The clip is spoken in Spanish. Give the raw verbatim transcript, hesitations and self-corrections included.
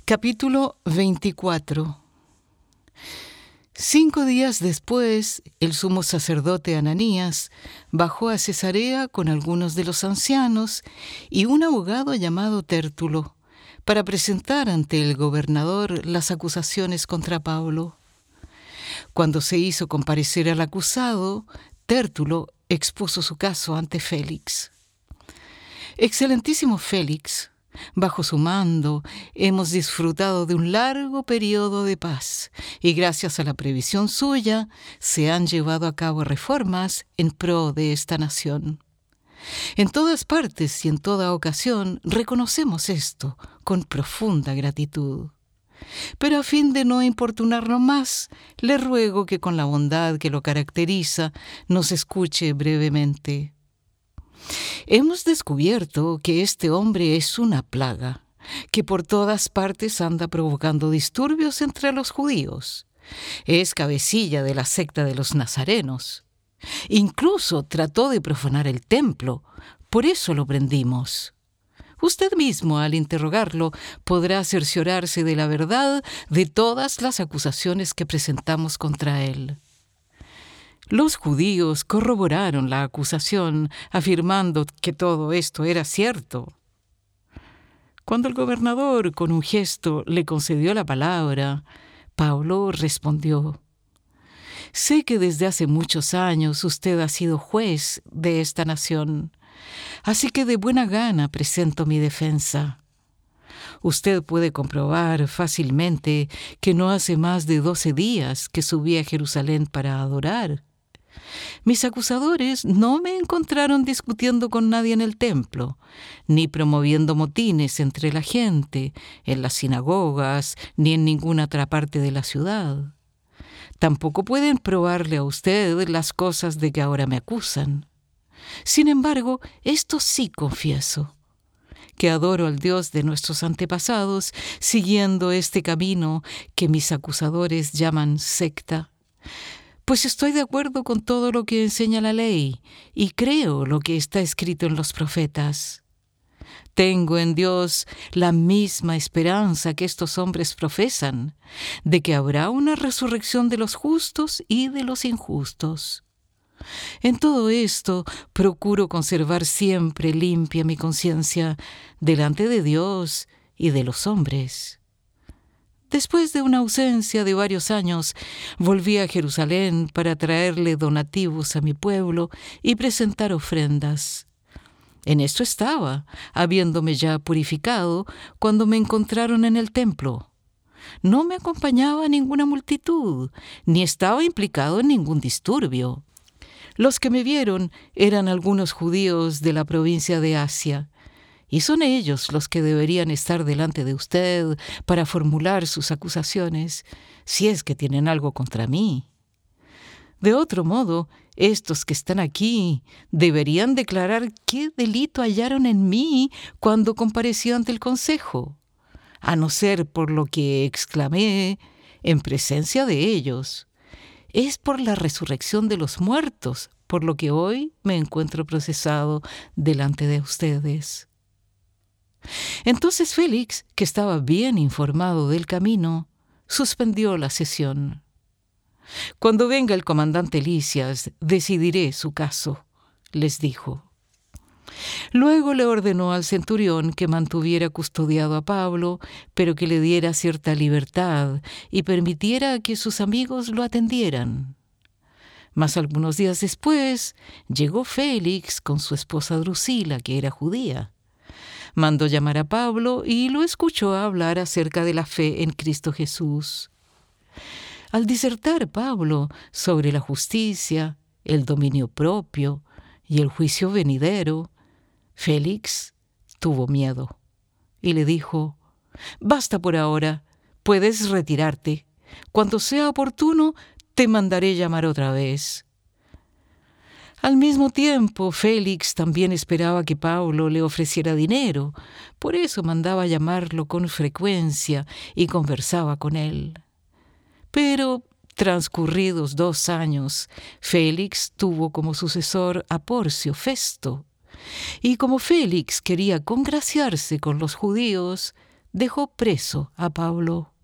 Capítulo veinticuatro. Cinco días después, el sumo sacerdote Ananías bajó a Cesarea con algunos de los ancianos y un abogado llamado Tértulo para presentar ante el gobernador las acusaciones contra Pablo. Cuando se hizo comparecer al acusado, Tértulo expuso su caso ante Félix. Excelentísimo Félix, bajo su mando hemos disfrutado de un largo periodo de paz y gracias a la previsión suya se han llevado a cabo reformas en pro de esta nación. En todas partes y en toda ocasión reconocemos esto con profunda gratitud. Pero a fin de no importunarlo más, le ruego que con la bondad que lo caracteriza nos escuche brevemente. Hemos descubierto que este hombre es una plaga, que por todas partes anda provocando disturbios entre los judíos. Es cabecilla de la secta de los nazarenos. Incluso trató de profanar el templo, por eso lo prendimos. Usted mismo, al interrogarlo, podrá cerciorarse de la verdad de todas las acusaciones que presentamos contra él. Los judíos corroboraron la acusación, afirmando que todo esto era cierto. Cuando el gobernador, con un gesto, le concedió la palabra, Pablo respondió: «Sé que desde hace muchos años usted ha sido juez de esta nación, así que de buena gana presento mi defensa. Usted puede comprobar fácilmente que no hace más de doce días que subí a Jerusalén para adorar. Mis acusadores no me encontraron discutiendo con nadie en el templo, ni promoviendo motines entre la gente, en las sinagogas, ni en ninguna otra parte de la ciudad. Tampoco pueden probarle a usted las cosas de que ahora me acusan. Sin embargo, esto sí confieso, que adoro al Dios de nuestros antepasados, siguiendo este camino que mis acusadores llaman secta. Pues estoy de acuerdo con todo lo que enseña la ley y creo lo que está escrito en los profetas. Tengo en Dios la misma esperanza que estos hombres profesan, de que habrá una resurrección de los justos y de los injustos. En todo esto procuro conservar siempre limpia mi conciencia delante de Dios y de los hombres. Después de una ausencia de varios años, volví a Jerusalén para traerle donativos a mi pueblo y presentar ofrendas. En esto estaba, habiéndome ya purificado, cuando me encontraron en el templo. No me acompañaba ninguna multitud, ni estaba implicado en ningún disturbio. Los que me vieron eran algunos judíos de la provincia de Asia, y son ellos los que deberían estar delante de usted para formular sus acusaciones, si es que tienen algo contra mí. De otro modo, estos que están aquí deberían declarar qué delito hallaron en mí cuando comparecí ante el consejo, a no ser por lo que exclamé en presencia de ellos. Es por la resurrección de los muertos, por lo que hoy me encuentro procesado delante de ustedes». Entonces Félix, que estaba bien informado del camino, suspendió la sesión. «Cuando venga el comandante Lisias, decidiré su caso», les dijo. Luego le ordenó al centurión que mantuviera custodiado a Pablo, pero que le diera cierta libertad y permitiera que sus amigos lo atendieran. Mas algunos días después llegó Félix con su esposa Drusila, que era judía. Mandó llamar a Pablo y lo escuchó hablar acerca de la fe en Cristo Jesús. Al disertar Pablo sobre la justicia, el dominio propio y el juicio venidero, Félix tuvo miedo y le dijo: «Basta por ahora, puedes retirarte. Cuando sea oportuno, te mandaré llamar otra vez». Al mismo tiempo, Félix también esperaba que Pablo le ofreciera dinero, por eso mandaba llamarlo con frecuencia y conversaba con él. Pero, transcurridos dos años, Félix tuvo como sucesor a Porcio Festo, y como Félix quería congraciarse con los judíos, dejó preso a Pablo.